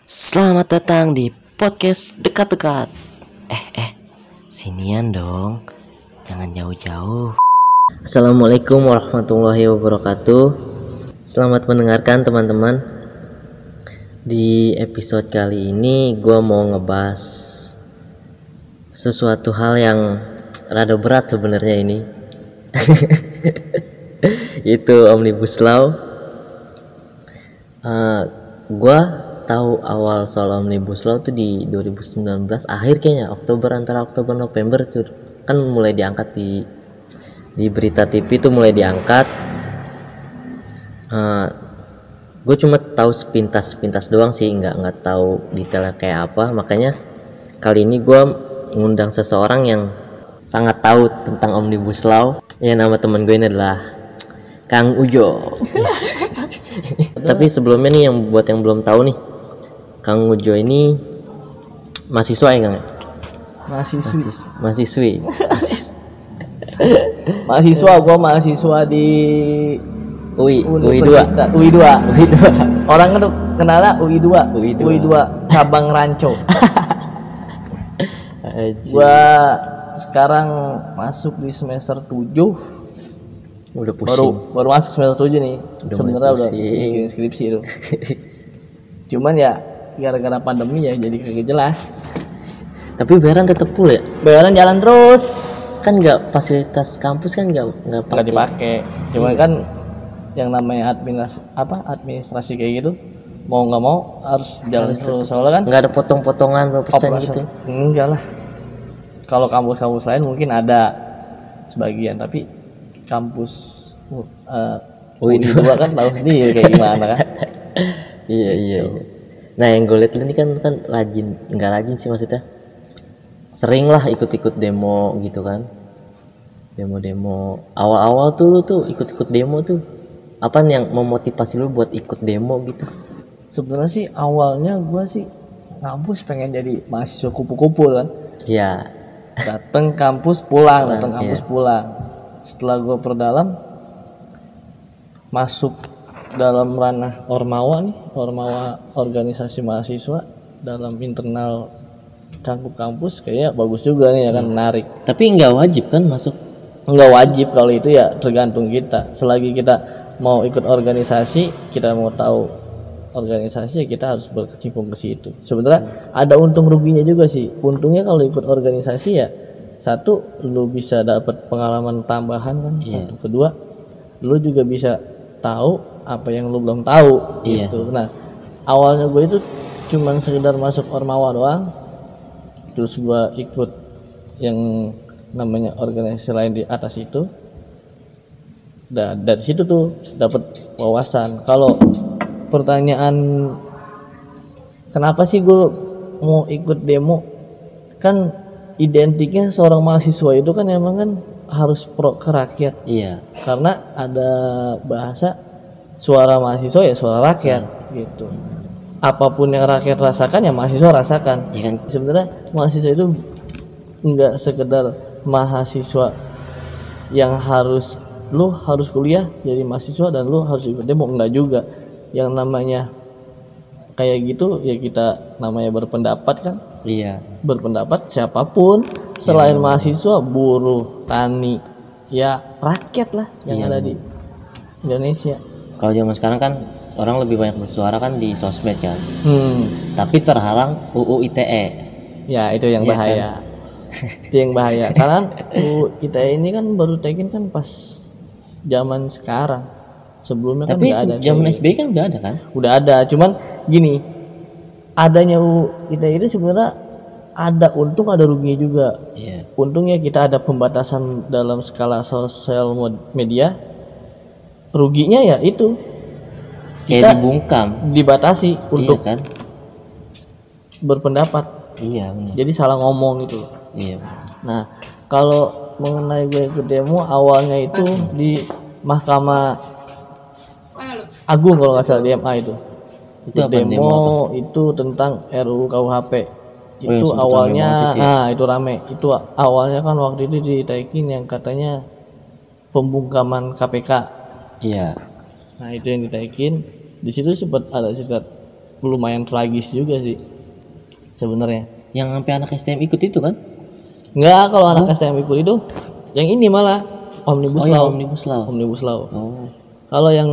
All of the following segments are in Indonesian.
Selamat datang di podcast dekat-dekat. Sinian dong, jangan jauh-jauh. Assalamualaikum warahmatullahi wabarakatuh. Selamat mendengarkan teman-teman. Di episode kali ini gue mau ngebahas sesuatu hal yang rada berat sebenarnya ini. Itu Omnibus Law. Gue tahu awal soal Omnibus Law tuh di 2019 akhir kayaknya, antara Oktober November tuh kan mulai diangkat di berita TV tuh mulai diangkat. Gue cuma tahu sepintas doang sih, nggak tahu detailnya kayak apa. Makanya kali ini gue ngundang seseorang yang sangat tahu tentang Omnibus Law. Ya, nama teman gue ini adalah Kang Ujo. Tapi sebelumnya nih, buat yang belum tahu nih, Kang Ujo ini mahasiswa ya, Kang? Mahasiswi. Gue mahasiswa di UI 2. Orang kan kenalnya UI 2 cabang Ranco. Gua sekarang masuk di semester 7. Udah pusing. Baru masuk semester 7 nih. Sebenarnya udah bikin skripsi itu. Cuman ya gara-gara pandemi ya jadi kagak jelas. Tapi bayaran tetap full ya? Bayaran jalan terus. Kan nggak, fasilitas kampus kan nggak dipakai. Cuman kan yang namanya administrasi kayak gitu mau nggak mau harus jalan terus. Soalnya kan nggak ada potong-potongan berapa persen gitu? Enggak lah. Kalau kampus-kampus lain mungkin ada sebagian, tapi kampus UI 2 kan tahu sendiri kayak gimana kan. Iya. Nah, yang gue lihat ini kan nggak rajin sih, maksudnya sering lah ikut-ikut demo gitu kan. Demo awal-awal tuh lu tuh ikut-ikut demo tuh apa yang memotivasi lu buat ikut demo gitu? Sebenarnya sih awalnya gue sih ngampus pengen jadi mahasiswa kupu-kupu kan. Iya. Datang kampus pulang. Setelah gue perdalam masuk dalam ranah ormawa organisasi mahasiswa dalam internal kampus, kayaknya bagus juga nih ya kan, menarik. Tapi nggak wajib kan masuk? Nggak wajib, kalau itu ya tergantung kita. Selagi kita mau ikut organisasi, kita mau tahu organisasi, ya kita harus berkecimpung ke situ. Sebenarnya ada untung ruginya juga sih. Untungnya kalau ikut organisasi ya satu, lu bisa dapat pengalaman tambahan kan. Satu, kedua, lu juga bisa tahu apa yang lu belum tahu gitu. Nah, awalnya gue itu cuman sekedar masuk ormawa doang. Terus gue ikut yang namanya organisasi lain di atas itu. Dan dari situ tuh dapat wawasan. Kalau pertanyaan kenapa sih gue mau ikut demo, kan identiknya seorang mahasiswa itu kan emang kan harus pro ke rakyat. Iya. Karena ada bahasa suara mahasiswa ya suara rakyat gitu. Apapun yang rakyat rasakan ya mahasiswa rasakan. Iya kan? Sebenarnya mahasiswa itu enggak sekedar mahasiswa yang lu harus kuliah jadi mahasiswa dan lu harus ikut demo, enggak juga. Yang namanya kayak gitu ya, kita namanya berpendapat kan. Iya. Berpendapat siapapun selain mahasiswa, buruh, tani, ya rakyat lah yang ada di Indonesia. Kalau zaman sekarang kan orang lebih banyak bersuara kan di sosmed kan. Tapi terhalang UU ITE. Ya itu yang bahaya. Kan? Itu yang bahaya. Karena UU ITE ini kan baru tekin kan pas zaman sekarang. Sebelumnya tapi kan nggak ada. Zaman SBY kan udah ada kan? Udah ada, cuman gini, adanya UU ITE itu sebenarnya ada untung ada ruginya juga. Untungnya kita ada pembatasan dalam skala sosial media. Ruginya ya itu kita dibungkam, dibatasi untuk kan? Berpendapat. Iya benar. Jadi salah ngomong gitu. Iya. Nah, kalau mengenai gue ikut demo awalnya itu di Mahkamah Agung kalau nggak salah, di MA itu demo itu tentang RUU KUHP. Itu awalnya itu rame. Itu awalnya kan waktu itu ditaikin yang katanya pembungkaman KPK. Iya. Nah, itu yang ditaikin. Di situ sempat ada lumayan tragis juga sih sebenarnya. Yang sampai anak STM ikut itu kan? Enggak, kalau anak STM ikut itu yang ini malah Omnibus Law. Omnibus Law. Oh. Kalau yang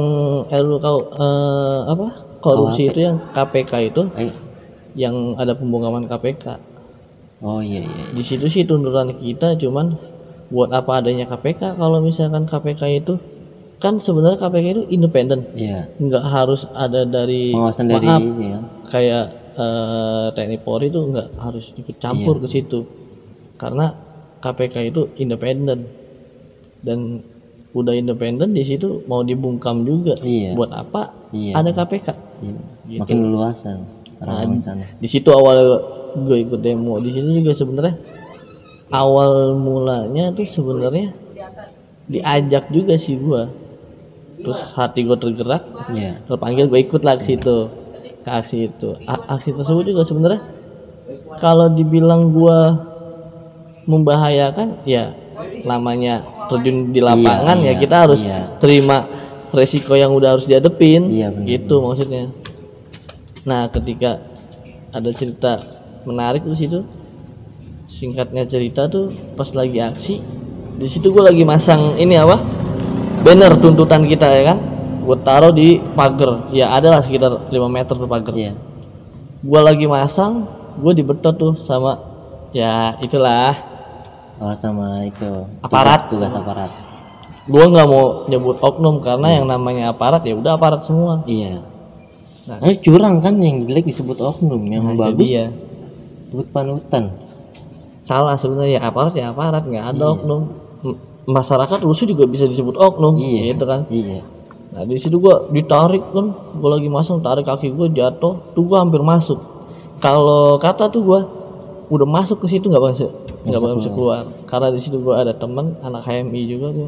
korupsi itu yang KPK itu yang ada pembungkaman KPK. Oh iya. Di situ sih tuntutan kita cuman buat apa adanya KPK kalau misalkan KPK itu kan sebenarnya KPK itu independen. Iya. Nggak harus ada dari pengawasan dari ini ya. Kayak TNI Polri itu nggak harus ikut campur ke situ. Karena KPK itu independen. Dan udah independen di situ mau dibungkam juga. Iya. Buat apa? Iya. Ada KPK. Iya. Gitu. Makin luasan orang-orang sana. Di situ awal gue ikut demo di sini juga sebenarnya awal mulanya tuh sebenarnya diajak juga sih gue, terus hati gue tergerak, terpanggil gue ikut lah ke situ, ke aksi itu. Aksi tersebut juga sebenarnya kalau dibilang gue membahayakan ya namanya terjun di lapangan ya kita harus terima resiko yang udah harus dihadepin, gitu maksudnya. Nah ketika ada cerita menarik di situ, singkatnya cerita tuh pas lagi aksi di situ gue lagi masang ini banner tuntutan kita ya kan, gue taruh di pagar ya adalah sekitar 5 meter tuh pagar. Gue lagi masang, gue dibetot tuh sama ya itulah sama itu tugas aparat. Gue nggak mau nyebut oknum karena yang namanya aparat ya udah aparat semua. Nah, curang kan yang jelek disebut oknum, yang bagus disebut panutan. Salah sebenarnya, aparat nggak ada oknum. Masyarakat rusuh juga bisa disebut oknum, gitu kan. Nah di situ gue ditarik kan, gue lagi masang tarik kaki gue jatuh, tuh gue hampir masuk. Kalau kata tuh gue udah masuk ke situ nggak bakal bisa keluar. Karena di situ gue ada teman anak HMI juga tuh,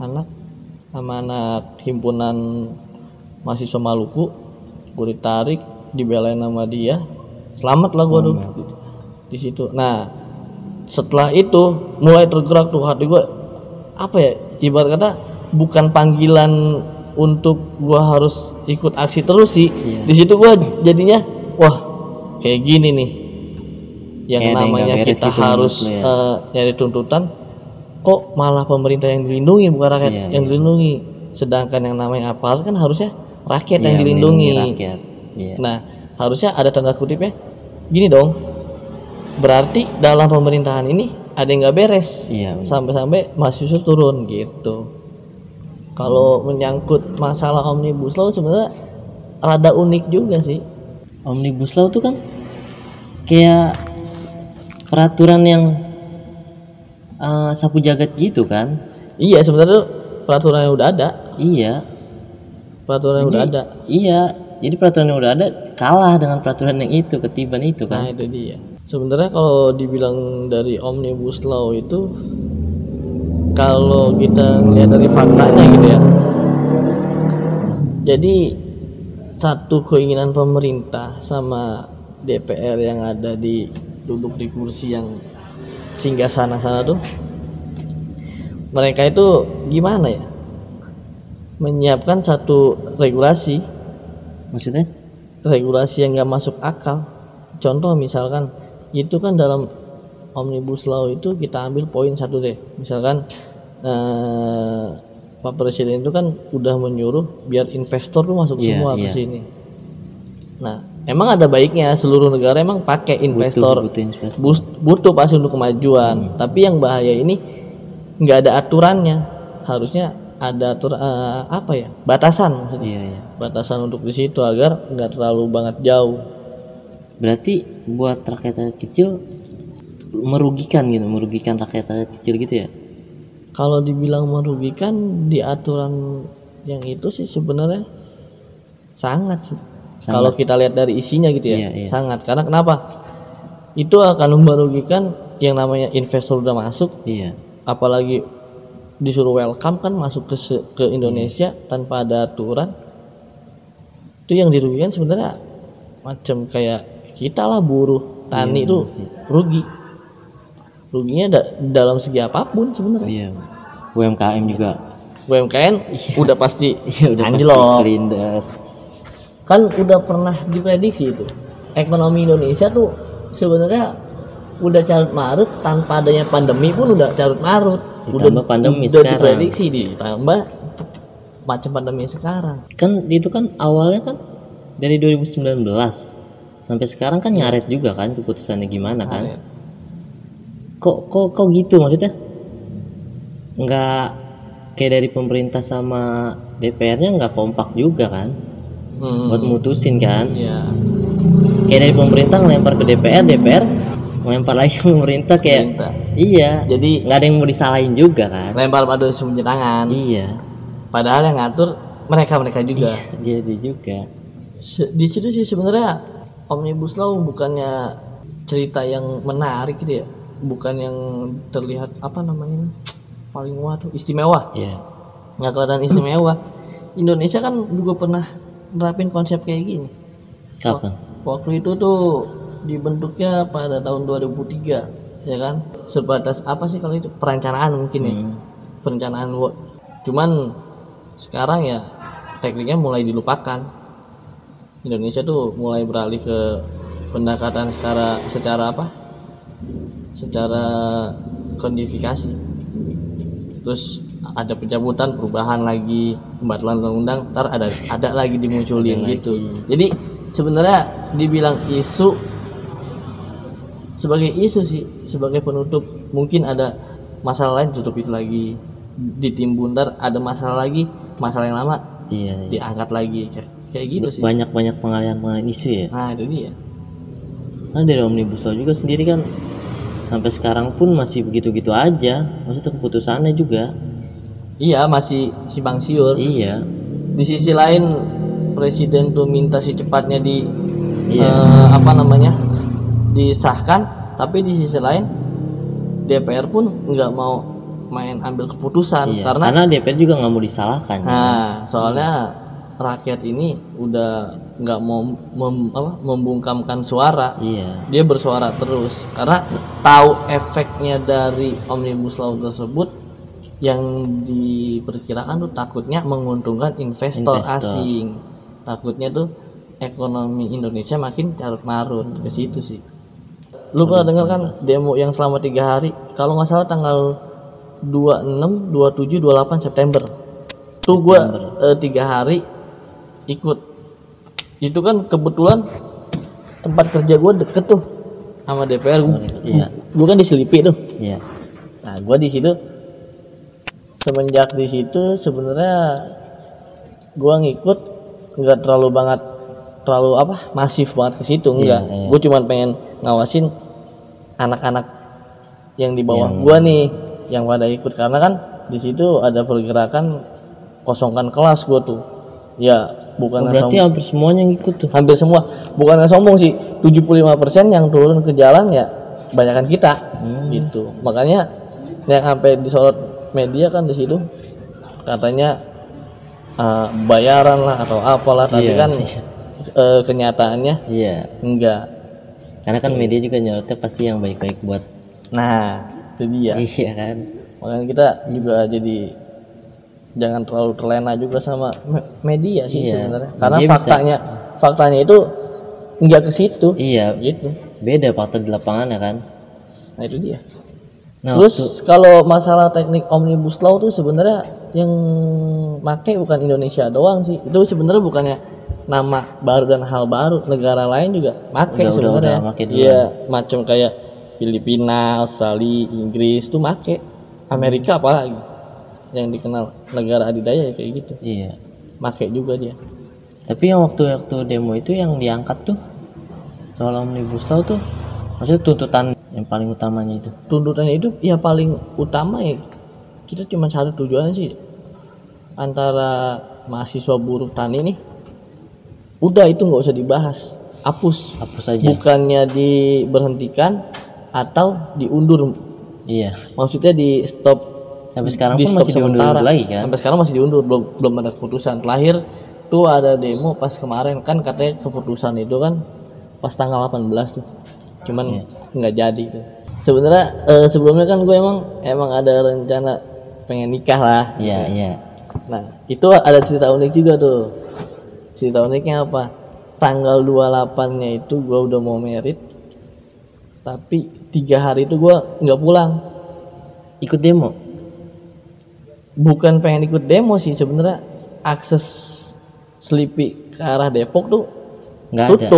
anak himpunan mahasiswa Maluku, gue ditarik, dibelain sama dia, selamat lah gue tuh di situ. Nah setelah itu mulai tergerak tuh hati gue, ibarat kata bukan panggilan untuk gue harus ikut aksi terus sih. Di situ gue jadinya wah kayak gini nih yang kayak namanya kita gitu harus nyari tuntutan, kok malah pemerintah yang dilindungi bukan rakyat yang dilindungi, sedangkan yang namanya aparat kan harusnya rakyat yang dilindungi. Nah harusnya ada tanda kutipnya gini dong, berarti dalam pemerintahan ini ada yang nggak beres, sampai mahasiswa turun gitu. Kalau menyangkut masalah Omnibus Law sebenarnya rada unik juga sih. Omnibus Law itu kan kayak peraturan yang sapu jagat gitu kan? Iya sebenarnya peraturan yang udah ada. Peraturan yang udah ada. Jadi peraturan yang udah ada kalah dengan peraturan yang itu, ketiban itu kan. Nah itu dia. Sebenarnya kalau dibilang dari Omnibus Law itu, kalau kita lihat dari faktanya gitu ya, jadi satu keinginan pemerintah sama DPR yang ada duduk di kursi yang singgah sana tuh, mereka itu gimana ya, menyiapkan satu regulasi. Maksudnya? Regulasi yang nggak masuk akal. Contoh misalkan itu kan dalam Omnibus Law itu kita ambil poin satu deh, misalkan Pak Presiden itu kan udah menyuruh biar investor tuh masuk semua ke sini. Nah emang ada baiknya seluruh negara emang pakai investor, butuh pasti untuk kemajuan. Tapi yang bahaya ini nggak ada aturannya, harusnya ada batasan maksudnya. Batasan untuk di situ agar nggak terlalu banget jauh. Berarti buat rakyat kecil merugikan rakyat kecil gitu ya? Kalau dibilang merugikan di aturan yang itu sih sebenarnya sangat sih. Kalau kita lihat dari isinya gitu ya, sangat. Karena kenapa? Itu akan merugikan yang namanya investor udah masuk, apalagi disuruh welcome kan masuk ke Indonesia tanpa ada aturan. Itu yang dirugikan sebenarnya macam kayak kita lah, buruh tani itu ruginya dalam segi apapun sebenarnya. UMKM juga. UMKM udah pasti anjlok. Kelindes. kan udah pernah diprediksi itu ekonomi Indonesia tuh sebenarnya udah carut marut, tanpa adanya pandemi pun udah carut marut. Ditambah pandemi udah sekarang. diprediksi ditambah macam pandemi sekarang. Kan itu kan awalnya kan dari 2019 sampai sekarang kan nyaret juga kan keputusannya gimana kan. Kok gitu maksudnya? Nggak kayak dari pemerintah sama DPR-nya nggak kompak juga kan buat mutusin kan. Iya. Kayak dari pemerintah ngelempar ke DPR ngelempar lagi ke pemerintah kayak Pemerintah. iya, Jadi nggak ada yang mau disalahin juga kan. lempar pada sembunyi tangan. Iya, Padahal yang ngatur mereka juga. jadi juga Di situ sih sebenarnya Omnibus Law bukannya cerita yang menarik gitu ya, bukan yang terlihat apa namanya paling waduh istimewa. iya. Nggak kelihatan istimewa. Indonesia kan juga pernah nerapin konsep kayak gini. Kapan? Waktu itu tuh dibentuknya pada tahun 2003, ya kan? Sebatas apa sih kalau itu perencanaan mungkin ya, perencanaan. Cuman sekarang ya tekniknya mulai dilupakan. Indonesia tuh mulai beralih ke pendekatan secara apa? Secara kodifikasi. Terus ada pencabutan, perubahan lagi, pembatalan undang-undang, ntar ada lagi dimunculin gitu. Jadi sebenarnya dibilang isu sebagai isu sih, sebagai penutup. Mungkin ada masalah lain tutup itu lagi, ditimbun, ntar ada masalah lagi, masalah yang lama Iya. diangkat lagi kayak gitu sih. Banyak pengalihan isu ya. Nah itu dia. Nah dari Omnibus Law juga sendiri kan sampai sekarang pun masih begitu-gitu aja. Maksudnya keputusannya juga. Iya masih simpang siur. Iya. Di sisi lain presiden tuh minta secepatnya Iya. disahkan, tapi di sisi lain DPR pun nggak mau main ambil keputusan. Iya. karena DPR juga nggak mau disalahkan. soalnya rakyat ini udah nggak mau membungkamkan suara. Iya. Dia bersuara terus karena tahu efeknya dari Omnibus Law tersebut. Yang diperkirakan tuh takutnya menguntungkan investor asing, takutnya tuh ekonomi Indonesia makin carut marut ke situ sih. Lu pernah dengar kan demo yang selama 3 hari, kalau nggak salah tanggal 26, 27, 28 September tuh gua 3 hari ikut. Itu kan kebetulan tempat kerja gua deket tuh sama DPR. Iya. Gua kan di Selipi tuh. Iya. Nah gua di situ semenjak di situ sebenarnya gua ngikut nggak terlalu masif banget ke situ, enggak. Iya. Gue cuma pengen ngawasin anak-anak yang di bawah gua nih yang pada ikut, karena kan di situ ada pergerakan kosongkan kelas gua tuh. Ya bukan Berarti hampir semuanya ngikut tuh. hampir semua, bukan sombong sih, 75% yang turun ke jalan ya kebanyakan kita gitu. Makanya yang sampai disorot media kan di situ katanya bayaran lah atau apalah, tapi Iya. kan kenyataannya Iya. enggak. Karena kan media juga nyorotnya pasti yang baik-baik buat. Nah itu dia. Iya kan. Makanya kita juga jadi jangan terlalu terlena juga sama media sih Iya. sebenarnya, karena Media bisa- faktanya itu enggak ke situ Iya. gitu. Beda fakta di lapangan ya kan. Nah itu dia. Nah, Terus kalau masalah teknik Omnibus Law tuh sebenarnya yang make bukan Indonesia doang sih. Itu sebenarnya bukannya nama baru dan hal baru. Negara lain juga make sebenarnya. udah make duluan. Iya, macam kayak Filipina, Australia, Inggris tuh make. Amerika apalagi yang dikenal negara adidaya ya kayak gitu. iya. Make juga dia. Tapi yang waktu demo itu yang diangkat tuh soal Omnibus Law tuh, maksudnya tuntutan yang paling utamanya itu. Tuntutannya itu ya paling utama ya kita cuma satu tujuan sih, antara mahasiswa buruh tani nih udah itu nggak usah dibahas, hapus Saja. bukannya diberhentikan atau diundur. Iya. Maksudnya di stop, Sampai sekarang di pun stop masih diundur sementara lagi kan. sampai sekarang masih diundur, belum ada keputusan. Terakhir tuh ada demo pas kemarin kan, katanya keputusan itu kan pas tanggal 18 tuh, cuman nggak jadi tuh. Sebenarnya sebelumnya kan gue emang ada rencana pengen nikah lah. Iya. Nah itu ada cerita unik juga tuh. cerita uniknya apa, tanggal 28-nya itu gue udah mau merit, tapi 3 hari itu gue nggak pulang. Ikut demo? Bukan pengen ikut demo sih sebenarnya, akses Selipi ke arah Depok tuh Nggak ada.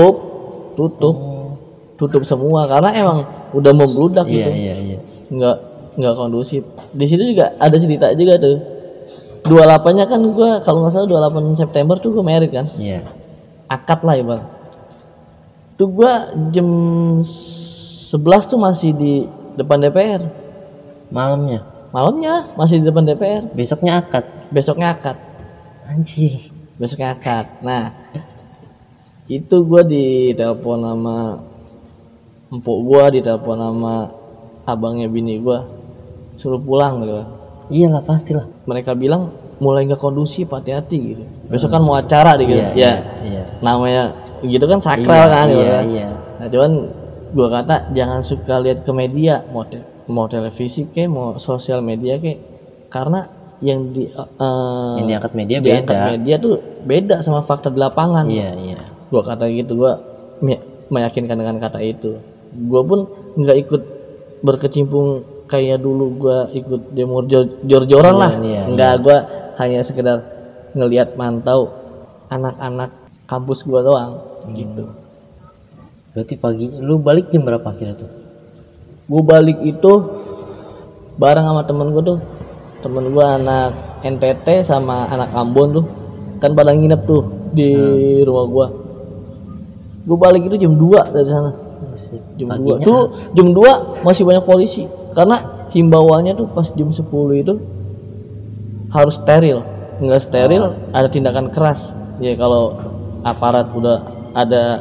tutup semua karena emang udah membludak gitu. Iya. nggak kondusif. Di situ juga ada cerita juga tuh. 28-nya kan gue kalau nggak salah 28 September tuh gue merit kan. Iya. Akad lah Bang. Tuh gue jam 11 tuh masih di depan DPR. Malamnya Masih di depan DPR. besoknya akad. Anjir. Besoknya akad. Nah, itu gue ditelepon sama empuk gue, ditelepon sama abangnya bini gue, suruh pulang gitu. Iyalah pastilah. Mereka bilang mulai nggak kondusif, hati-hati gitu. Besok kan mau acara gitu. Iya. Namanya gitu kan sakral kan gitu. Iya. Nah cuman gue kata jangan suka lihat ke media, mau televisi ke, mau sosial media ke, karena yang diangkat media media tuh beda sama fakta di lapangan. Iya. Gua kata gitu, gua meyakinkan dengan kata itu. Gua pun nggak ikut berkecimpung kayak dulu gua ikut demo jor-joran lah. Enggak, gua hanya sekedar ngelihat mantau anak-anak kampus gua doang gitu. Berarti pagi lu balik jam berapa akhirnya tuh? Gua balik itu bareng sama temen gua tuh. Temen gue anak NTT sama anak Ambon tuh kan pada nginep tuh di rumah gue balik itu jam 2 dari sana. Jam 2 tuh jam 2 masih banyak polisi karena himbauannya tuh pas jam 10 itu harus steril. Nggak steril ada tindakan keras ya. Kalau aparat udah ada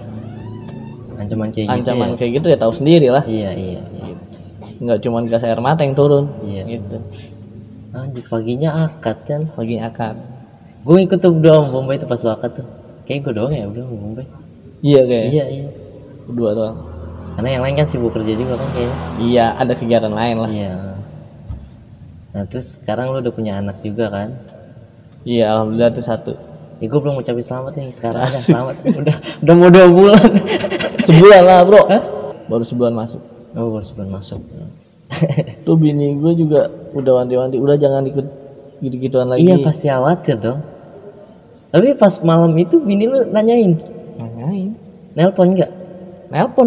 ancaman kayak gitu ya tahu sendiri lah. Iya. Nggak cuma gas air mata yang turun gitu. Anjir, paginya akad kan? Paginya akad. Gue ikut tuh udah Bombay itu pas lu akad tuh. Kayak gue doang ya udah Bombay. Iya kayak. Iya. Berdua doang. Karena yang lain kan sibuk kerja juga kan kayaknya. Iya, ada kegiatan lain lah. Iya. Nah terus sekarang lu udah punya anak juga kan? Iya, alhamdulillah tuh 1. Ya gue belum ngucapin selamat nih sekarang aja selamat. udah mau 2 bulan. Sebulan lah bro. Hah? Baru sebulan masuk. Oh baru sebulan masuk. Tuh bini gue juga udah wanti-wanti, udah jangan ikut gitu-gituan lagi. Iya pasti khawatir dong. Tapi pas malam itu bini lu nanyain. Nelpon nggak? Nelpon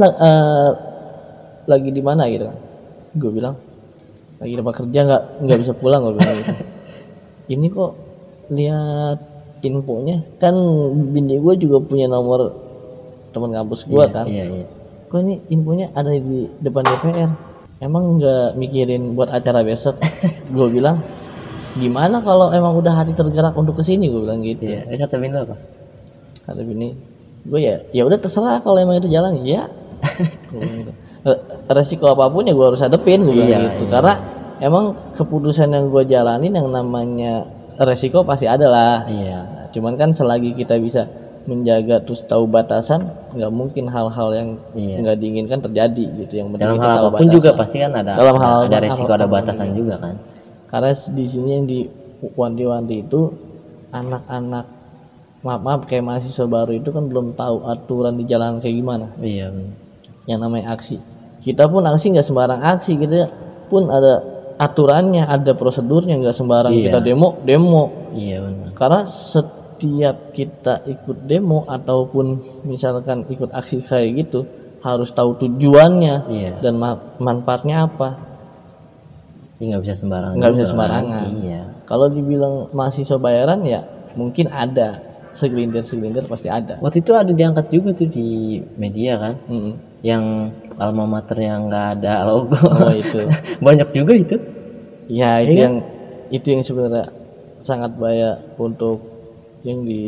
lagi di mana gitu kan? Gue bilang lagi di tempat kerja, nggak bisa pulang gue bilang gitu. Ini kok lihat infonya kan bini gue juga punya nomor teman kampus gue kan. Iya. Kok ini infonya ada di depan DPR? Emang nggak mikirin buat acara besok? Gue bilang gimana kalau emang udah hati tergerak untuk kesini, gue bilang gitu. Iya. Kata bini apa? Kata bini gue ya udah terserah kalau emang itu jalan ya. Gitu. Resiko apapun ya gue harus hadepin, gue bilang gitu. Karena emang keputusan yang gue jalanin yang namanya resiko pasti ada lah. Nah, cuman kan selagi kita bisa menjaga terus tahu batasan, nggak mungkin hal-hal yang nggak diinginkan terjadi gitu. Yang penting dalam kita hal tahu apapun batasan. juga pasti kan ada resiko, ada batasan juga kan. Karena di sini yang di wanti-wanti itu anak-anak maaf kayak mahasiswa baru itu kan belum tahu aturan di jalan kayak gimana. Iya. Yang namanya aksi. Kita pun aksi nggak sembarang aksi, kita pun ada aturannya, ada prosedurnya, nggak sembarang kita demo. Iya benar. Karena setiap kita ikut demo ataupun misalkan ikut aksi kayak gitu harus tahu tujuannya dan manfaatnya apa. Nggak bisa sembarangan. Nggak bisa sembarangan. Kan? Iya. Kalau dibilang mahasiswa bayaran ya mungkin ada segelintir pasti ada. Waktu itu ada diangkat juga tuh di media kan, yang alma maternya nggak ada logo. Oh itu banyak juga itu. Ya itu yang sebenarnya sangat bahaya untuk yang di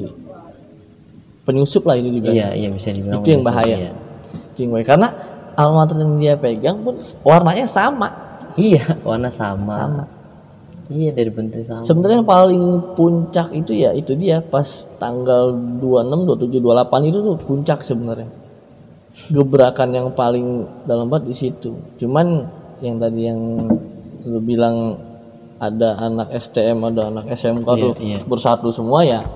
penyusup lah itu dibilang. Iya bisa dibilang. Itu yang bahaya. Itu yang bahaya karena alma mater yang dia pegang pun warnanya sama. Iya warna sama. Iya dari bentuk sama. Sebenarnya yang paling puncak itu ya itu dia pas tanggal 26, 27, 28 itu tuh puncak sebenarnya. Gebrakan yang paling dalam banget di situ. Cuman yang tadi yang lu bilang ada anak STM, ada anak SMK tuh bersatu semua ya.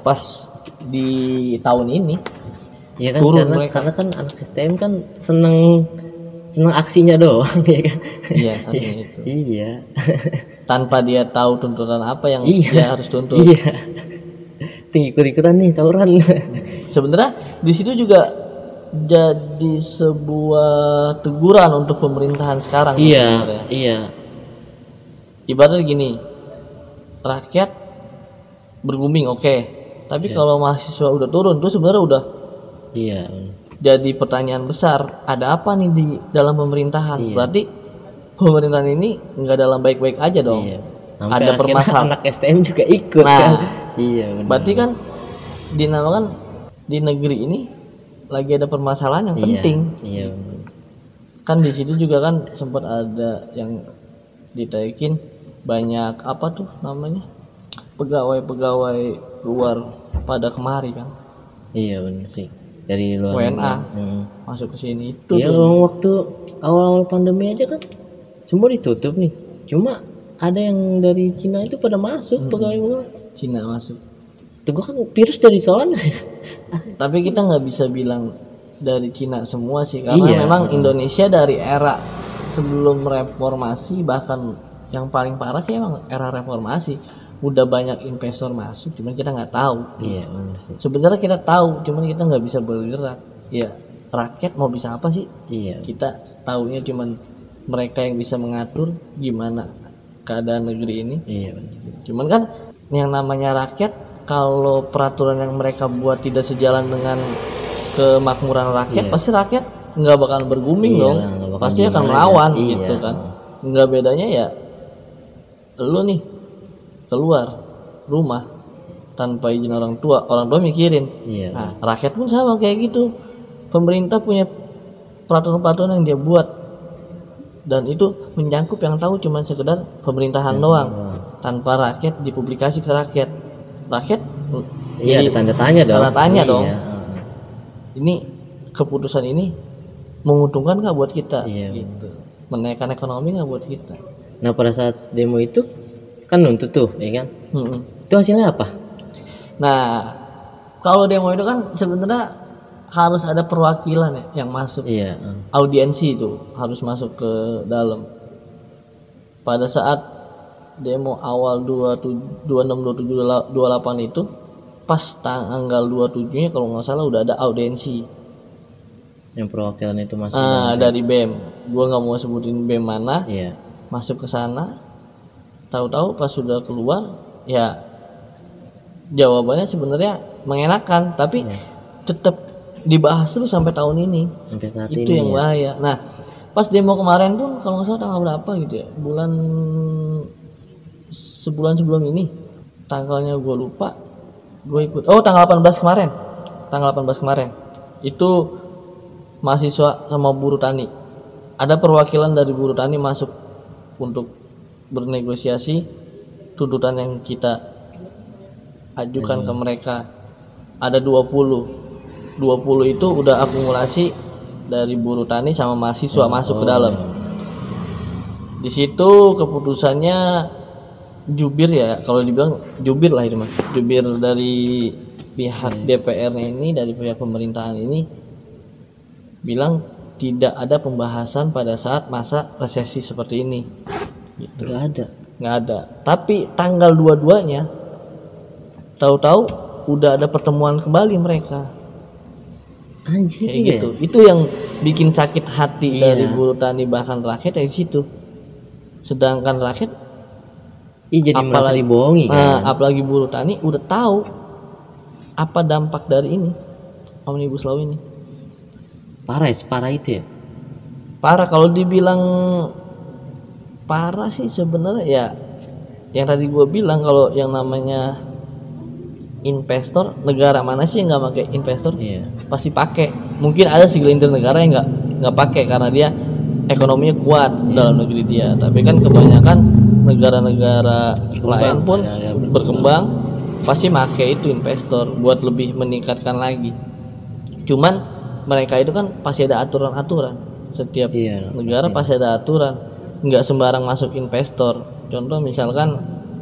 pas di tahun ini Iya kan, turun karena mereka. kan anak STM kan seneng aksinya doang ya kan. Iya, satunya itu. Iya. Tanpa dia tahu tuntutan apa yang Iya. dia harus tuntut. Iya. Tinggi ikut-ikutan nih tawuran. Sebenarnya di situ juga jadi sebuah teguran untuk pemerintahan sekarang. Iya, sebenarnya. iya. Ibaratnya gini, rakyat berguming oke, tapi kalau mahasiswa udah turun tuh sebenarnya udah Iya. jadi pertanyaan besar, ada apa nih di dalam pemerintahan? Iya. Berarti pemerintahan ini nggak dalam baik-baik aja dong. Iya. Ada Sampai akhirnya permasalahan. anak STM juga ikut Nah, kan. Iya, benar. Berarti kan dinamakan di negeri ini lagi ada permasalahan yang Iya, penting. Iya. benar. Kan di situ juga kan sempat ada yang ditaikin banyak apa tuh namanya pegawai-pegawai luar pada kemari kan Iya benar sih. Dari luar WNA negeri. Hmm. masuk ke sini itu Iya, tuh. waktu awal-awal pandemi aja kan semua ditutup nih. Cuma ada yang dari Cina itu pada masuk pegawai luar. Cina masuk. Itu gua kan virus dari sana. Tapi kita nggak bisa bilang dari Cina semua sih karena Iya. memang Indonesia dari era sebelum reformasi bahkan yang paling parah sih emang era reformasi udah banyak investor masuk cuman kita nggak tahu. Iya benar sih. Sebenarnya kita tahu cuman kita nggak bisa bergerak. Ya rakyat mau bisa apa sih? Iya. Kita taunya cuman mereka yang bisa mengatur gimana keadaan negeri ini. Iya benar. Cuman kan yang namanya rakyat kalau peraturan yang mereka buat tidak sejalan dengan kemakmuran rakyat, pasti rakyat nggak bakalan berguming Iya dong. lah, nggak bakal Pasti diem akan aja. melawan Iya. gitu kan. Nggak bedanya ya lu nih keluar rumah tanpa izin orang tua mikirin. Iya. Nah, rakyat pun sama kayak gitu. Pemerintah punya peraturan-peraturan yang dia buat dan itu menyangkup yang tahu cuma sekedar pemerintahan doang tanpa rakyat dipublikasi ke rakyat. Rakyat Iya, ada tanda tanya dong. tanda tanya Iya. dong. Ini keputusan ini menguntungkan nggak buat kita? Iya. Gitu. Menaikkan ekonomi nggak buat kita? Nah, pada saat demo itu kan nuntut tuh, ya kan? Mm-mm. Itu hasilnya apa? Nah, kalau demo itu kan sebenarnya harus ada perwakilan ya yang masuk. Iya. Audiensi itu harus masuk ke dalam. Pada saat demo awal 26, 27, 28 itu pas tanggal 27-nya kalau nggak salah udah ada audiensi. Yang perwakilan itu masuk. Dari BEM. Gua nggak mau sebutin BEM mana. Iya. Masuk ke sana. Tahu-tahu pas sudah keluar ya jawabannya sebenarnya mengenakan, tapi tetap dibahas terus sampai tahun ini. Sampai saat Itu ini. yang Ya. bahaya. Nah, pas demo kemarin pun kalau nggak salah tanggal berapa gitu ya, sebulan sebelum ini, tanggalnya gue lupa, gue ikut. Oh, tanggal 18 kemarin, itu mahasiswa sama buruh tani, ada perwakilan dari buruh tani masuk untuk bernegosiasi tuntutan yang kita ajukan ke mereka. Ada 20 itu udah akumulasi dari buruh tani sama mahasiswa masuk ke dalam. Di situ keputusannya jubir ya, kalau dibilang jubir lah itu mah. Jubir dari pihak DPR-nya ini, dari pihak pemerintahan ini bilang tidak ada pembahasan pada saat masa resesi seperti ini. Gitu. Nggak ada. Tapi tanggal 22-nya tahu-tahu udah ada pertemuan kembali mereka. Anjir. Kayak gitu. Itu yang bikin sakit hati dari buruh tani bahkan rakyat dari situ. Sedangkan rakyat Iya, jadi merasa dibohongi kan. apalagi buruh tani udah tahu apa dampak dari ini Omnibus Law ini. Parah itu ya. Parah, kalau dibilang parah sih sebenarnya ya yang tadi gue bilang, kalau yang namanya investor, negara mana sih yang nggak pakai investor? Iya. Pasti pakai. Mungkin ada segelintir negara yang nggak pakai karena dia ekonominya kuat dalam negeri dia. Tapi kan kebanyakan negara-negara lain pun berkembang pasti pakai itu investor buat lebih meningkatkan lagi. Cuman mereka itu kan pasti ada aturan-aturan. Setiap negara pasti ada aturan. Nggak sembarang masuk investor. Contoh misalkan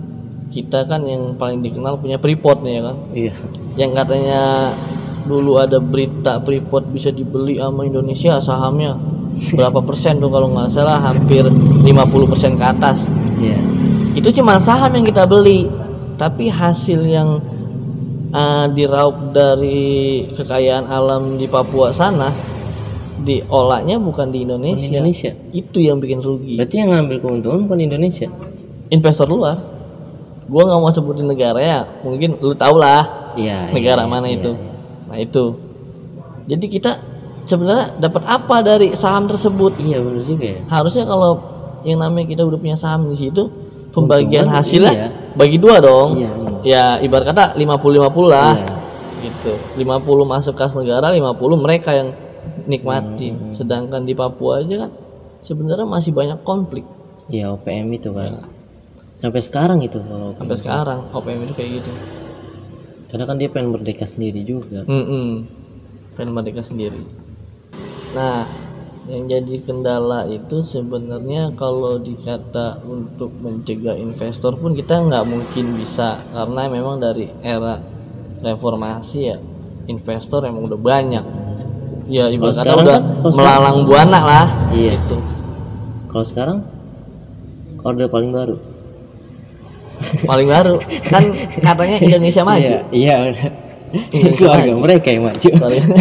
kita kan yang paling dikenal punya Freeport nih ya kan, Iya. yang katanya dulu ada berita Freeport bisa dibeli sama Indonesia sahamnya berapa persen tuh, kalau nggak salah hampir 50% ke atas. Iya. Itu cuma saham yang kita beli, tapi hasil yang diraup dari kekayaan alam di Papua sana diolahnya bukan di Indonesia. Indonesia. Itu yang bikin rugi. Berarti yang ngambil keuntungan bukan Indonesia. Investor luar. Gua nggak mau sebutin negara ya, mungkin lu tau lah Iya. negara iya, mana iya, itu. iya. Nah itu. Jadi kita sebenarnya dapat apa dari saham tersebut? Iya benar juga ya. Harusnya kalau yang namanya kita udah punya saham di situ, pembagian Untungan, hasilnya iya. bagi dua dong. Iya. Ya ibarat kata 50-50 lah. Iya. Gitu. 50 masuk kas negara, 50 mereka yang nikmatin. Sedangkan di Papua aja kan sebenarnya masih banyak konflik. Iya OPM itu kan. Sampai sekarang itu kalau Sampai sekarang OPM itu kayak gitu. karena kan dia pengen merdeka sendiri juga. Pengen merdeka sendiri. Nah, yang jadi kendala itu sebenarnya kalau dikata untuk mencegah investor pun kita nggak mungkin bisa, karena memang dari era reformasi ya investor emang udah banyak. Ya ibarat kata sekarang udah kan- kalau melalang buana lah. Iya. Gitu. Kalau sekarang orde paling baru. Paling baru kan katanya Indonesia maju. Iya. Indonesia Keluarga maju. mereka yang maju.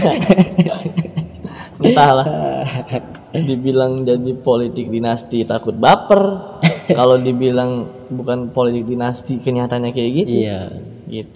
Entahlah. Dibilang jadi politik dinasti takut baper. Kalau dibilang bukan politik dinasti kenyataannya kayak gitu. Iya. Gitu.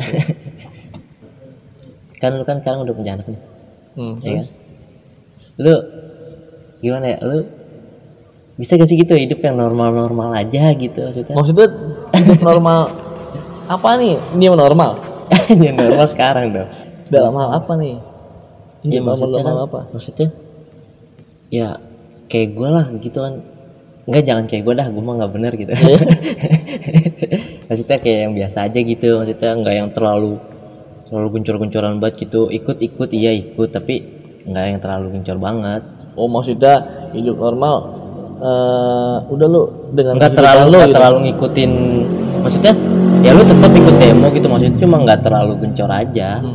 Kan lu kan sekarang udah punya anak nih. Ya kan? Terus? Lu gimana ya? Lu bisa gak sih gitu hidup yang normal-normal aja gitu maksudnya? Maksudnya hidup normal apa nih? New normal. Yang normal sekarang dong. Dalam hal apa nih? Ya Hidup maksudnya normal kan, apa? maksudnya ya kayak gue lah gitu kan. Enggak, jangan kayak gue dah, gue mah nggak bener gitu. Maksudnya kayak yang biasa aja gitu, maksudnya nggak yang terlalu guncor-guncoran banget gitu. Ikut iya ikut, tapi nggak yang terlalu guncor banget. Oh maksudnya hidup normal udah lu dengan Nggak kehidupan lu gitu. terlalu ngikutin, maksudnya ya lu tetap ikut demo gitu, maksudnya cuma nggak terlalu guncor aja.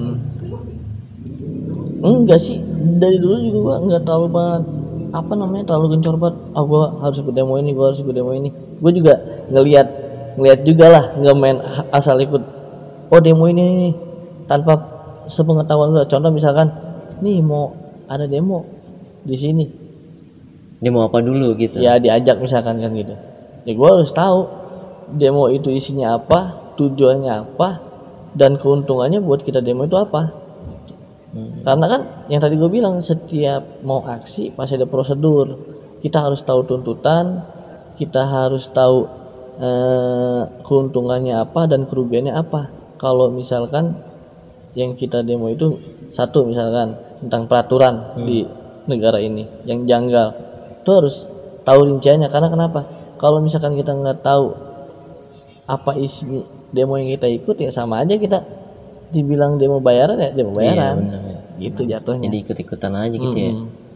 Enggak sih, dari dulu juga gua enggak terlalu banget apa namanya terlalu gencor banget. Gua harus ikut demo ini, gua harus ikut demo ini. Gua juga ngelihat juga lah, nggak main asal ikut. Oh demo ini nih, tanpa sepengetahuan gua. Contoh misalkan, nih mau ada demo di sini, Dia mau apa dulu gitu. ya diajak misalkan kan gitu. Ya gua harus tahu demo itu isinya apa, tujuannya apa, dan keuntungannya buat kita demo itu apa. Karena kan yang tadi gue bilang, setiap mau aksi pasti ada prosedur. Kita harus tahu tuntutan, kita harus tahu keuntungannya apa dan kerugiannya apa. Kalau misalkan yang kita demo itu satu misalkan tentang peraturan di negara ini yang janggal, itu harus tahu rinciannya. Karena kenapa? Kalau misalkan kita nggak tahu apa isi demo yang kita ikut, ya sama aja kita dibilang demo bayaran ya demo bayaran. Iya, bener, ya. Gitu jatuhnya. Jadi ikut-ikutan aja gitu ya.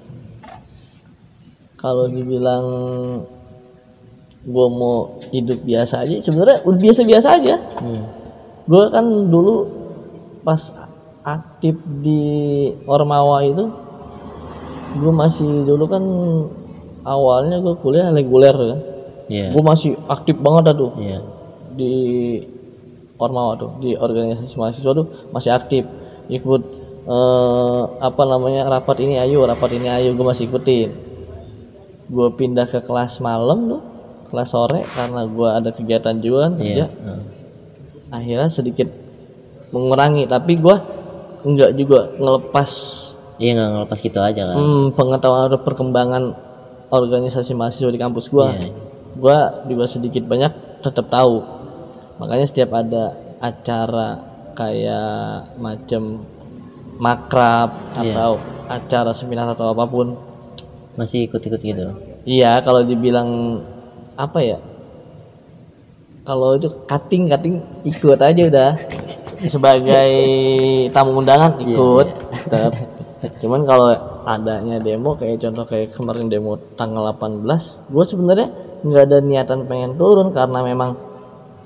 Kalau dibilang gue mau hidup biasa aja, sebenarnya udah biasa-biasa aja. Gue kan dulu pas aktif di Ormawa itu, gue masih dulu kan awalnya gue kuliah reguler kan. Iya. Gue masih aktif banget dah tuh Iya. di Ormawa tuh, di organisasi mahasiswa tuh masih aktif, ikut apa namanya rapat ini ayo gue masih ikutin. Gue pindah ke kelas malam tuh, kelas sore, karena gue ada kegiatan juga kan kerja. Akhirnya sedikit mengurangi, tapi gue enggak juga ngelepas Iya, nggak ngelepas gitu aja kan. pengetahuan atau perkembangan organisasi mahasiswa di kampus gue. Iya. Gue juga sedikit banyak tetap tahu. Makanya setiap ada acara kayak macam makrab atau acara seminar atau apapun, Masih ikut-ikut gitu. iya kalau dibilang apa ya, kalau itu cutting ikut aja udah sebagai tamu undangan ikut tetap. Cuman kalau adanya demo kayak contoh kayak kemarin demo tanggal 18, gue sebenarnya nggak ada niatan pengen turun, karena memang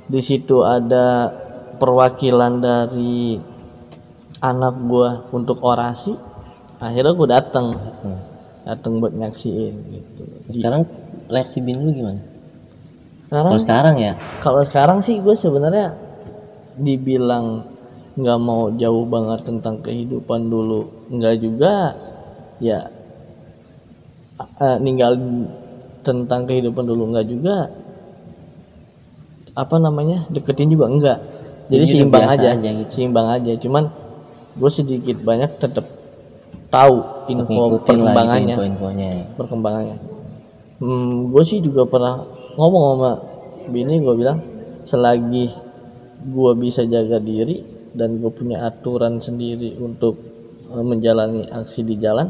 di situ ada perwakilan dari anak gua untuk orasi, akhirnya gua datang buat nyaksiin gitu. Sekarang reaksi bini lu gimana? Sekarang Kalau sekarang ya, Kalau sekarang sih gue sebenarnya dibilang nggak mau jauh banget tentang kehidupan dulu, nggak juga ya, ninggalin tentang kehidupan dulu nggak juga, apa namanya, deketin juga enggak. Jadi Jadi seimbang udah biasa aja, aja gitu. seimbang aja. Cuman gue sedikit banyak tetap tahu tetap info ngikutin lah gitu perkembangannya. info-infonya. Gue sih juga pernah ngomong sama bini, gue bilang selagi gue bisa jaga diri dan gue punya aturan sendiri untuk menjalani aksi di jalan,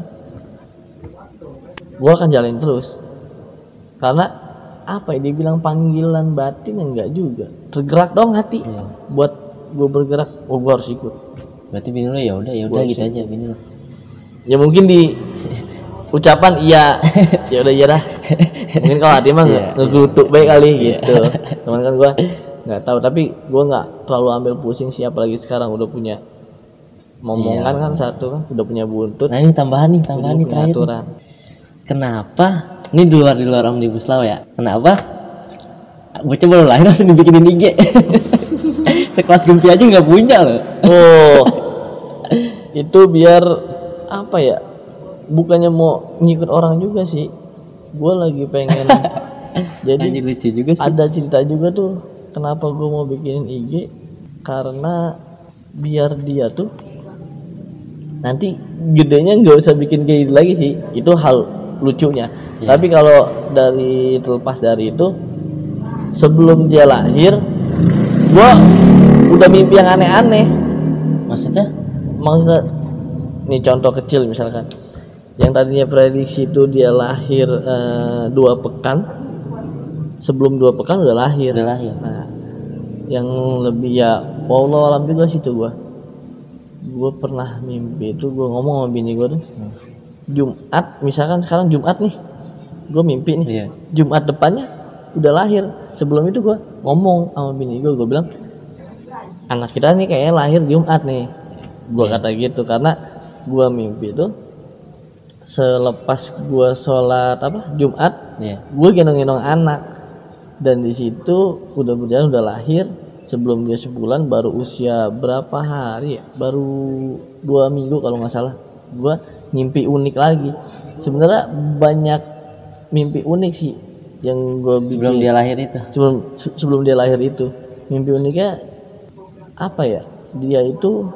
gue akan jalanin terus. Karena apa ya, dibilang panggilan batin enggak juga, tergerak dong hati buat gue bergerak, gue harus ikut. Berarti bini lu ya udah gitu aja bini lu. Ya mungkin di ucapan iya ya udah iya dah, mungkin kalau hati mah ngegelutuk baik kali gitu. Cuman kan gue nggak tahu, tapi gue nggak terlalu ambil pusing sih, apalagi sekarang udah punya momongan kan, satu kan udah punya buntut. Nah ini tambahan nih terakhir. Aturan. Kenapa? Ini di luar Omnibus Law ya. Kenapa? Bocah baru lahir langsung dibikinin IG. Sekelas Gempi aja nggak punya loh. Oh, itu biar apa ya? Bukannya mau ngikut orang juga sih. Gue lagi pengen. Jadi lucu juga sih. Ada cerita juga tuh. Kenapa gue mau bikinin IG? Karena biar dia tuh nanti gedenya nggak usah bikin kayak gitu lagi sih. Itu hal lucunya. Tapi kalau terlepas dari itu, sebelum dia lahir, gue udah mimpi yang aneh-aneh. Maksudnya Nih contoh kecil misalkan, yang tadinya prediksi itu dia lahir 2 pekan, sebelum 2 pekan udah lahir. Nah, yang lebih ya wallahu alam juga sih tuh gue pernah mimpi itu, gue ngomong sama bini gue tuh, Jumat misalkan, sekarang Jumat nih, gue mimpi nih, Jumat depannya udah lahir. Sebelum itu gue ngomong sama bini gue bilang anak kita nih kayaknya lahir Jumat nih, gue kata gitu. Karena gue mimpi itu selepas gue sholat Jumat, gue gendong anak, dan di situ udah berjalan, udah lahir. Sebelum dia sebulan, baru usia berapa hari ya, baru 2 minggu kalau nggak salah, gue mimpi unik lagi. Sebenarnya banyak mimpi unik sih yang gue bikin sebelum dia lahir itu. Sebelum dia lahir itu, mimpi uniknya apa ya? Dia itu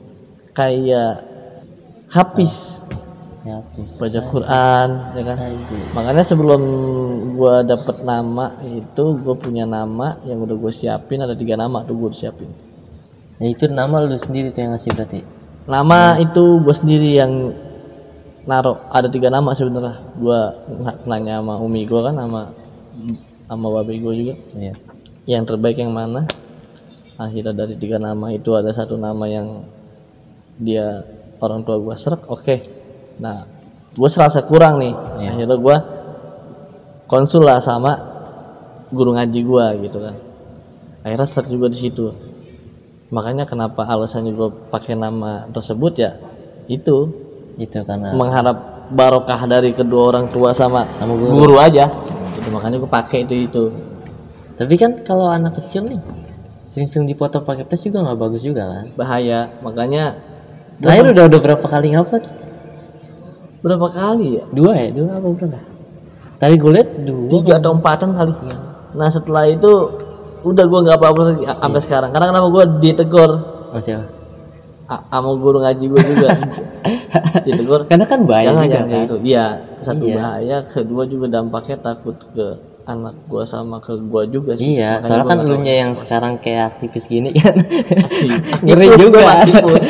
kayak Hafiz baca Quran, ya kan? Makanya sebelum gue dapet nama itu, gue punya nama yang udah gue siapin, ada 3 nama tuh gue siapin. Ya itu nama lu sendiri tuh yang ngasih berarti? Nama itu gue sendiri yang naruh. Ada 3 nama sebenarnya. Gue nanya sama umi gue kan, sama babe gue juga. Yang terbaik yang mana? Akhirnya dari 3 nama itu ada 1 nama yang dia orang tua gue serak. Oke. Nah, gue serasa kurang nih. Akhirnya gue konsul lah sama guru ngaji gue gitu kan. Akhirnya serak juga di situ. Makanya kenapa alasannya gue pakai nama tersebut ya itu karena mengharap barokah dari kedua orang tua sama guru aja. Gitu, makanya gue pakai itu. Tapi kan kalau anak kecil nih sering dipoto pakai tes juga nggak bagus juga kan? Bahaya. Makanya terakhir udah berapa kali ngupload? Berapa kali ya? 2 apa berapa? Tadi gue liat 2 3 atau 4 kali. Nah setelah itu udah gue nggak apa-apa lagi sampai sekarang. Karena kenapa gue ditegur? Siapa? Sama guru ngaji gue juga. Ditegur. Karena kan bahaya jangan gitu. Iya, satu bahaya, kedua juga dampaknya takut ke anak gue sama ke gue juga sih. Iya, makanya soalnya kan elunya yang sekarang kayak aktivis gini kan. Ngeri juga.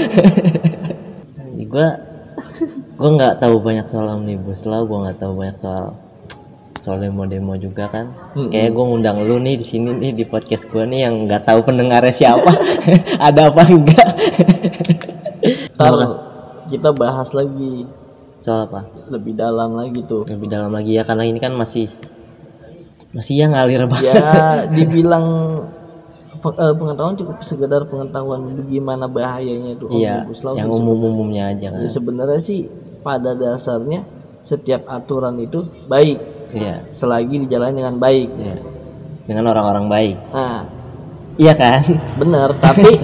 Gue nggak tahu banyak soal Omnibus Law, gue nggak tahu banyak soal demo juga kan. Kayak gue ngundang lu nih di sini nih di podcast gue nih yang nggak tahu pendengarnya siapa, ada apa enggak. Ntar kita bahas lagi soal apa? Lebih dalam lagi tuh. Lebih dalam lagi ya, karena ini kan masih yang ngalir banget. Ya dibilang pengetahuan cukup sekedar pengetahuan bagaimana bahayanya itu Iya, omnibus law yang sih umum-umumnya aja kan. sebenarnya. Sebenarnya sih pada dasarnya setiap aturan itu baik Iya, selagi dijalani dengan baik. iya. Dengan orang-orang baik. Nah, Iya kan? benar, tapi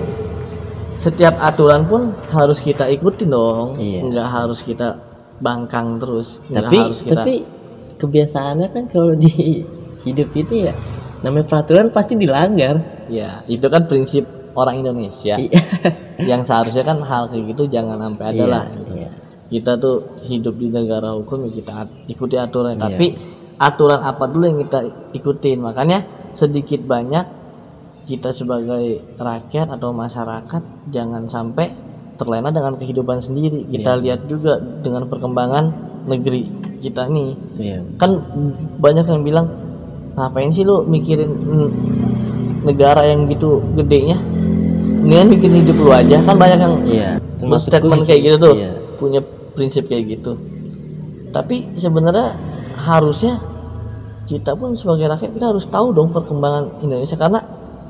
setiap aturan pun harus kita ikutin dong. Iya. Nggak harus kita bangkang terus. Nggak Tapi harus kita kebiasaannya kan kalau di hidup itu ya namanya peraturan pasti dilanggar. ya itu kan prinsip orang Indonesia. Iya. Yang seharusnya kan hal kayak gitu jangan sampai ada lah. Iya. Kita tuh hidup di negara hukum ya kita ikuti aturan. Iya. Tapi aturan apa dulu yang kita ikutin? Makanya sedikit banyak kita sebagai rakyat atau masyarakat jangan sampai terlena dengan kehidupan sendiri. Kita lihat juga dengan perkembangan negeri kita nih. Iya. Kan banyak yang bilang ngapain sih lu mikirin negara yang gitu gedenya, mendingan bikin hidup lu aja. Kan banyak yang Iya. statement kayak gitu tuh. Iya. Punya prinsip kayak gitu. Tapi sebenarnya harusnya kita pun sebagai rakyat kita harus tahu dong perkembangan Indonesia, karena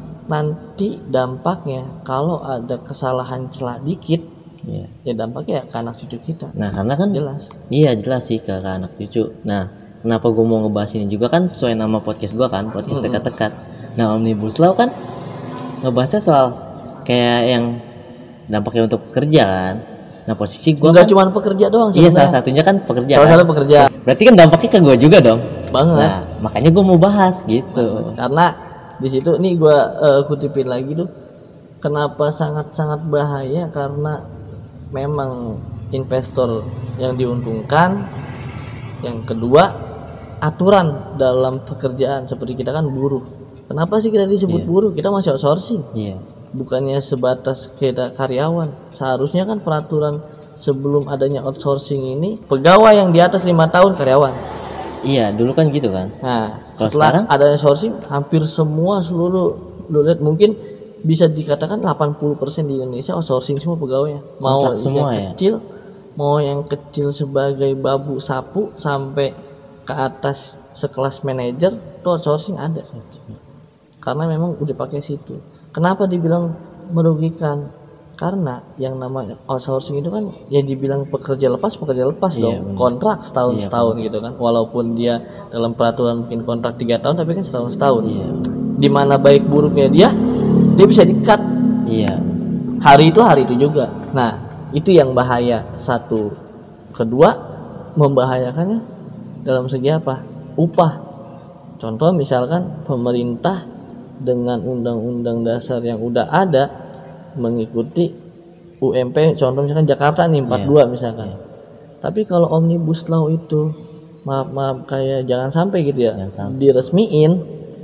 nanti dampaknya kalau ada kesalahan celah dikit Iya. ya dampaknya ke anak cucu kita. Nah, karena kan Jelas. iya jelas sih ke anak cucu. Nah, kenapa gue mau ngebahas ini juga kan sesuai nama podcast gue kan, podcast dekat-dekat. Nah, omnibus law kan ngebahasnya soal kayak yang dampaknya untuk pekerja kan. Nah, posisi gue Enggak kan cuma pekerja doang iya sebenarnya. salah satunya kan pekerja Salah kan. satu pekerja Berarti kan dampaknya ke gue juga dong. banget. Nah, makanya gue mau bahas gitu. Karena di situ nih gue kutipin lagi tuh, kenapa sangat-sangat bahaya, karena memang investor yang diuntungkan. Yang kedua, aturan dalam pekerjaan seperti kita kan buruh. Kenapa sih kita disebut buruh? Kita masih outsourcing, Iya. bukannya sebatas kita karyawan. Seharusnya kan peraturan sebelum adanya outsourcing ini pegawai yang di atas 5 tahun karyawan. Iya, dulu kan gitu kan. Nah, Kalau setelah sekarang? adanya outsourcing, hampir semua seluruh, lu lihat mungkin bisa dikatakan 80% di Indonesia outsourcing semua pegawainya. Mau Kontrak semua yang ya? kecil, mau yang kecil sebagai babu sapu sampai ke atas sekelas manajer, itu outsourcing ada. Karena memang udah pakai situ. Kenapa dibilang merugikan? Karena yang namanya outsourcing itu kan ya dibilang pekerja lepas dong. Kontrak setahun gitu kan. Walaupun dia dalam peraturan mungkin kontrak 3 tahun, tapi kan setahun. Di mana baik buruknya dia bisa di-cut. Iya. Hari itu juga. Nah, itu yang bahaya. Satu. Kedua, membahayakannya dalam segi apa? Upah. Contoh misalkan pemerintah dengan undang-undang dasar yang udah ada mengikuti UMP, contoh misalkan Jakarta nih 42 misalkan. Tapi kalau omnibus law itu maaf kayak jangan sampai gitu ya diresmiin,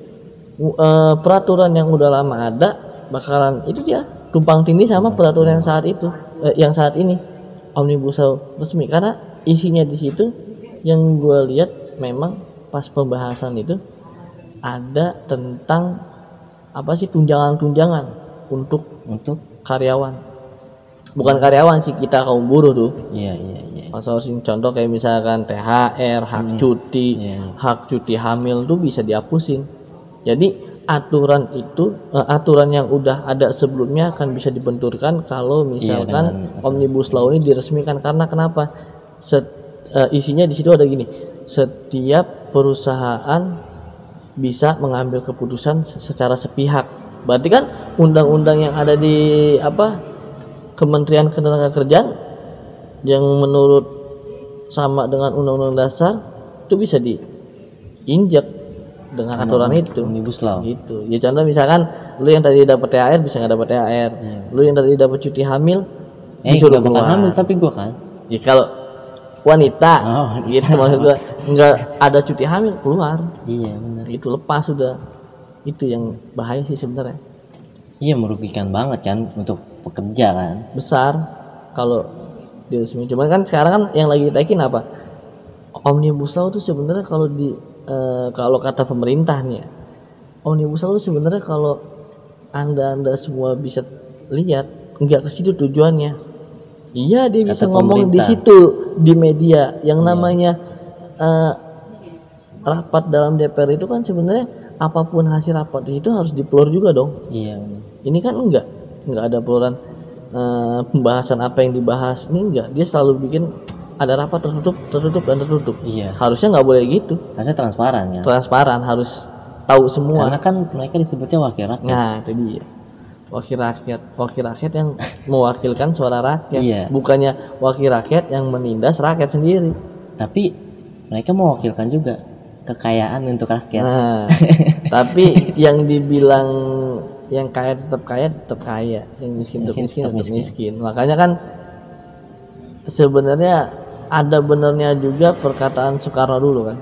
peraturan yang udah lama ada bakalan itu dia tumpang tindih sama peraturan yang saat itu yang saat ini omnibus law resmi. Karena isinya di situ yang gue lihat memang pas pembahasan itu ada tentang apa sih tunjangan untuk karyawan, bukan karyawan sih, kita kaum buruh tuh. Iya. Outsourcing, contoh kayak misalkan THR, hak cuti, hak cuti hamil tuh bisa dihapusin. Jadi aturan yang udah ada sebelumnya akan bisa dibenturkan kalau misalkan omnibus law ini diresmikan. Karena kenapa? Isinya di situ ada gini, setiap perusahaan bisa mengambil keputusan secara sepihak. Berarti kan undang-undang yang ada di Kementerian Ketenagakerjaan yang menurut sama dengan undang-undang dasar itu bisa diinjak dengan aturan itu. Omnibus law. Gitu. Ya contoh misalkan lu yang tadi dapat THR bisa nggak dapat THR. Lu yang tadi dapat cuti hamil disuruh keluar. Hamil tapi gua kan. Ya kalau wanita gitu maksud gua, nggak ada cuti hamil keluar. Iya benar. Itu lepas sudah. Itu yang bahaya sih sebenarnya. Iya, merugikan banget kan untuk pekerja kan. Besar kalau diresmi. Cuman kan sekarang kan yang lagi ditaikin apa? Omnibus law itu sebenarnya kalau kalau kata pemerintah nih ya, omnibus law itu sebenarnya kalau anda semua bisa lihat nggak ke situ tujuannya. Iya, dia bisa ngomong di situ di media yang namanya rapat dalam DPR itu kan sebenarnya apapun hasil rapat itu harus diplor juga dong. Iya. Ini kan enggak ada peluran pembahasan apa yang dibahas. Ini enggak, dia selalu bikin ada rapat tertutup dan tertutup. Iya. Harusnya nggak boleh gitu. Harusnya transparan ya. Transparan, harus tahu semua. Karena kan mereka disebutnya wakil rakyat. Nah, itu dia. Wakil rakyat yang mewakilkan suara rakyat. Iya. Bukannya wakil rakyat yang menindas rakyat sendiri. Tapi mereka mewakilkan juga kekayaan untuk rakyat. Nah, tapi yang dibilang yang kaya, yang miskin tetap miskin. Makanya kan sebenarnya ada benernya juga perkataan Soekarno dulu kan.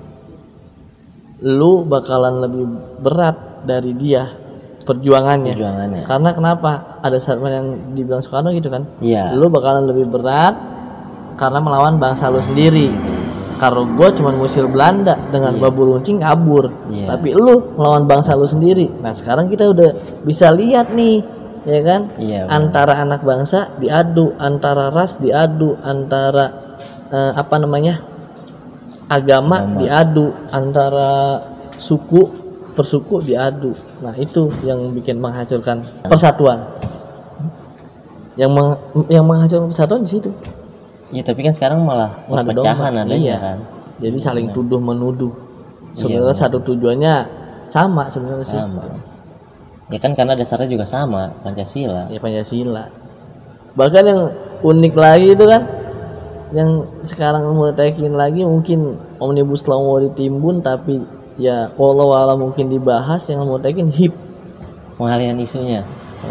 Lu bakalan lebih berat dari dia perjuangannya. Karena kenapa? Ada statement yang dibilang Soekarno gitu kan. Iya. Lu bakalan lebih berat karena melawan bangsa lu sendiri. Kalau gue cuma ngusir Belanda dengan babu runcing kabur. Iya. Tapi lu melawan bangsa lu sendiri. Nah sekarang kita udah bisa lihat nih, ya kan? Iya, antara anak bangsa diadu, antara ras diadu, antara agama diadu, antara persuku diadu. Nah itu yang bikin menghancurkan persatuan. Yang menghancurkan persatuan di situ. Iya, tapi kan sekarang malah perpecahan adanya kan. Jadi saling tuduh menuduh. Sebenarnya satu tujuannya sama sebenarnya sih. Ya kan karena dasarnya juga sama, Pancasila. Ya Pancasila. Bahkan yang unik lagi itu kan, yang sekarang mau tekin lagi mungkin Omnibus Law mau ditimbun, tapi ya walau mungkin dibahas, yang mau tekin HIP. Pengalihan isunya.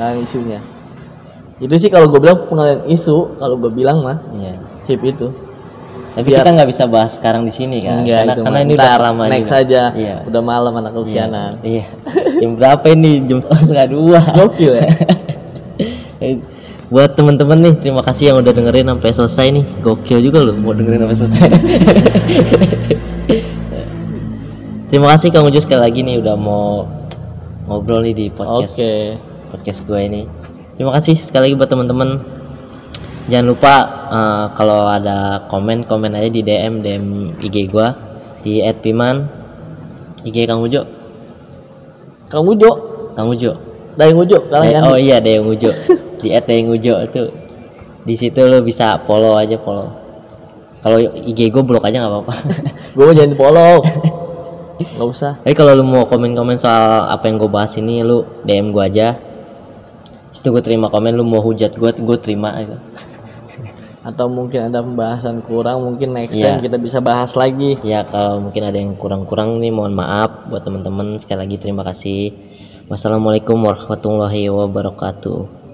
Itu sih kalau gue bilang pengalihan isu, kalau gue bilang mah. Iya. HIP itu. Tapi kita nggak bisa bahas sekarang di sini kan. Karena ini udah lama next saja. Iya. Udah malam anak kesianan. Iya. Jam berapa ini? Jam 1:30. Gokil ya. Buat temen-temen nih, terima kasih yang udah dengerin sampai selesai nih. Gokil juga loh mau dengerin sampai selesai. Terima kasih Kang Ujo sekali lagi nih udah mau ngobrol nih di podcast gue ini. Terima kasih sekali lagi buat teman-teman. Jangan lupa kalau ada komen aja di DM IG gue di @piman, IG Kang Ujo. Dayang Ujo kalian. Oh iya, Dayang Ujo. Di @Dayang Ujo itu. Di situ lo bisa follow. Kalau IG gue blok aja nggak apa-apa. Gue jangan di follow. Nggak usah. Tapi kalau lu mau komen soal apa yang gue bahas ini, lu DM gue aja. Situ gue terima komen. Lu mau hujat gue terima itu. Atau mungkin ada pembahasan kurang, mungkin next time kita bisa bahas lagi. Ya kalau mungkin ada yang kurang nih, mohon maaf buat teman-teman. Sekali lagi terima kasih. Wassalamualaikum warahmatullahi wabarakatuh.